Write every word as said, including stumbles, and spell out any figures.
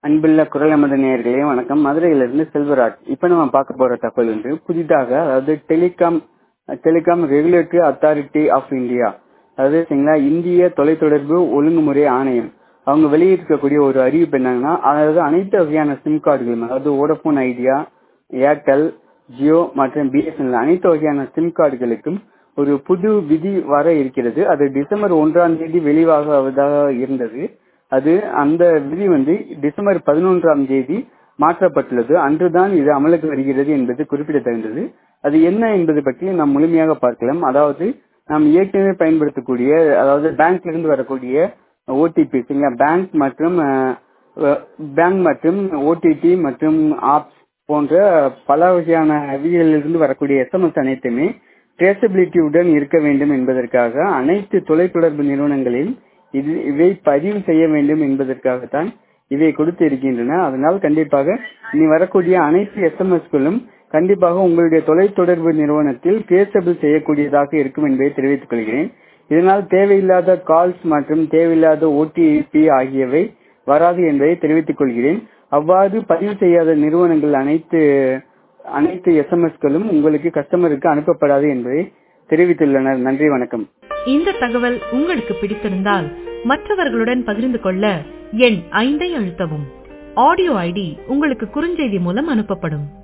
அன்புள்ள குரல் நமது நேயர்களே வணக்கம். மதுரையிலிருந்து செல்வராஜ். இப்ப நம்ம பார்க்க போற தகவல் வந்து புதிதாக, அதாவது telecom telecom regulatory authority of India, அதாவது சரிங்களா, இந்திய தொலைத்தொடர்பு ஒழுங்குமுறை ஆணையம், அவங்க வெளியிட்டிருக்கக்கூடிய ஒரு அறிவிப்பு என்னன்னா, அதாவது அனைத்து வகையான சிம் கார்டுகளும், அதாவது வோடபோன் ஐடியா, ஏர்டெல், ஜியோ மற்றும் பிஎஸ்என்எல் அனைத்து வகையான சிம் கார்டுகளுக்கும் ஒரு புது விதி வர இருக்கிறது. அது டிசம்பர் ஒன்றாம் தேதி வெளிவாகுவதாக இருந்தது. அது அந்த விதி வந்து டிசம்பர் பதினொன்றாம் தேதி மாற்றப்பட்டுள்ளது. அன்றுதான் இது அமலுக்கு வருகிறது என்பது குறிப்பிடத்தகுந்தது. அது என்ன என்பது பற்றி நாம் முழுமையாக பார்க்கலாம். அதாவது நாம் ஏற்கனவே பயன்படுத்தக்கூடிய, அதாவது பேங்க்ல இருந்து வரக்கூடிய ஓடிபி, பேங்க் மற்றும் பேங்க் மற்றும் ஓடிடி மற்றும் ஆப்ஸ் போன்ற பல வகையான விதிகளிலிருந்து வரக்கூடிய எஸ்எம்எஸ் அனைத்துமே ட்ரேசபிலிட்டியுடன் இருக்க வேண்டும் என்பதற்காக அனைத்து தொலைத்தொடர்பு நிறுவனங்களில் இது இவை பதிவு செய்ய வேண்டும் என்பதற்காகத்தான் இவை கொடுத்து இருக்கின்றன. அதனால் கண்டிப்பாக இனி வரக்கூடிய அனைத்து எஸ்எம்எஸ்களும் கண்டிப்பாக உங்களுடைய தொலைத்தொடர்பு நிறுவனத்தில் ட்ரேசபிள் செய்யக்கூடியதாக இருக்கும் என்பதை தெரிவித்துக் கொள்கிறேன். இதனால் தேவையில்லாத கால்ஸ் மற்றும் தேவையில்லாத ஓடிபி ஆகியவை வராது என்பதை தெரிவித்துக் கொள்கிறேன். அவ்வாறு பதிவு செய்யாத நிறுவனங்கள் அனைத்து அனைத்து எஸ்எம்எஸ்களும் உங்களுக்கு கஸ்டமருக்கு அனுப்பப்படாது என்பதை தெரிவித்துள்ளனர். நன்றி, வணக்கம். இந்த தகவல் உங்களுக்கு பிடித்திருந்தால் மற்றவர்களுடன் பகிர்ந்து கொள்ள எண் ஐந்தை அழுத்தவும். ஆடியோ ஐடி உங்களுக்கு குறுஞ்செய்தி மூலம் அனுப்பப்படும்.